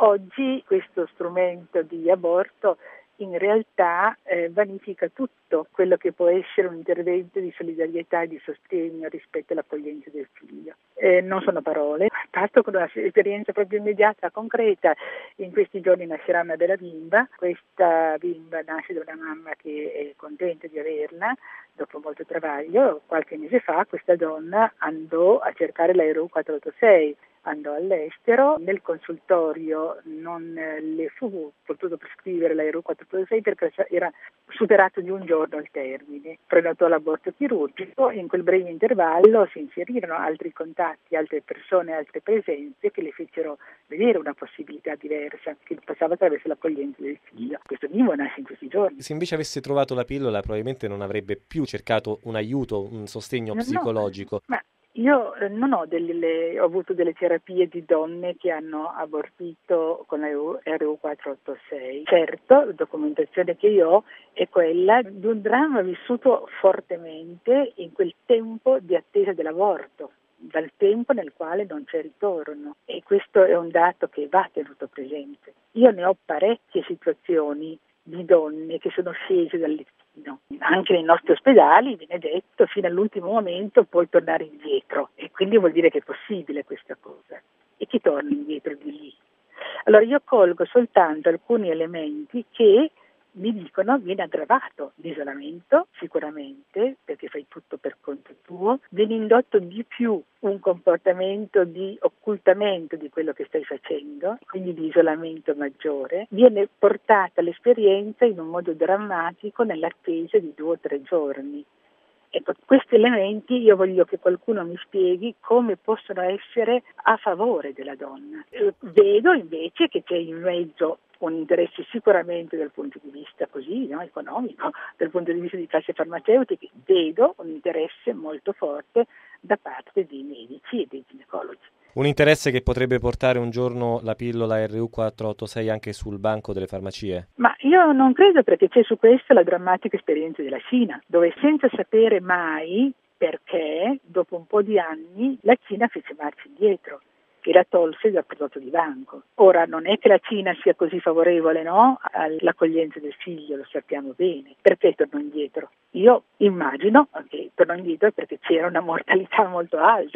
Oggi questo strumento di aborto in realtà vanifica tutto quello che può essere un intervento di solidarietà e di sostegno rispetto all'accoglienza del figlio. Non sono parole, parto con un'esperienza proprio immediata, concreta. In questi giorni nascerà una bella bimba, questa bimba nasce da una mamma che è contenta di averla, dopo molto travaglio. Qualche mese fa questa donna andò a cercare la RU 486, andò all'estero, nel consultorio non le fu potuto prescrivere la RU 486 perché era superato di un giorno il termine. Prenotò l'aborto chirurgico e in quel breve intervallo si inserirono altri contatti, altre persone, altre presenze che le fecero vedere una possibilità diversa che passava attraverso l'accoglienza del figlio. Questo bimbo nasce in questi giorni. Se invece avesse trovato la pillola probabilmente non avrebbe più cercato un aiuto, un sostegno psicologico. Ma io non ho ho avuto delle terapie di donne che hanno abortito con la RU 486. Certo, la documentazione che io ho è quella di un dramma vissuto fortemente in quel tempo di attesa dell'aborto, dal tempo nel quale non c'è ritorno, e questo è un dato che va tenuto presente. Io ne ho parecchie situazioni di donne che sono scese dal lettino. Anche nei nostri ospedali viene detto fino all'ultimo momento puoi tornare indietro, e quindi vuol dire che è possibile questa cosa. E chi torna indietro di lì? Allora io colgo soltanto alcuni elementi che mi dicono viene aggravato l'isolamento, sicuramente, perché fai tutto per conto tuo, viene indotto di più un comportamento di occultamento di quello che stai facendo, quindi di isolamento maggiore, viene portata l'esperienza in un modo drammatico nell'attesa di 2 o 3 giorni. Ecco, questi elementi io voglio che qualcuno mi spieghi come possono essere a favore della donna. Vedo invece che c'è in mezzo un interesse sicuramente dal punto di vista così, no, economico, dal punto di vista di casse farmaceutiche, vedo un interesse molto forte da parte dei medici e dei ginecologi. Un interesse che potrebbe portare un giorno la pillola RU 486 anche sul banco delle farmacie? Ma io non credo, perché c'è su questo la drammatica esperienza della Cina, dove senza sapere mai perché, dopo un po' di anni, la Cina fece marcia indietro e la tolse dal prodotto di banco. Ora, non è che la Cina sia così favorevole, no, all'accoglienza del figlio, lo sappiamo bene. Perché tornò indietro? Io immagino che tornò indietro perché c'era una mortalità molto alta.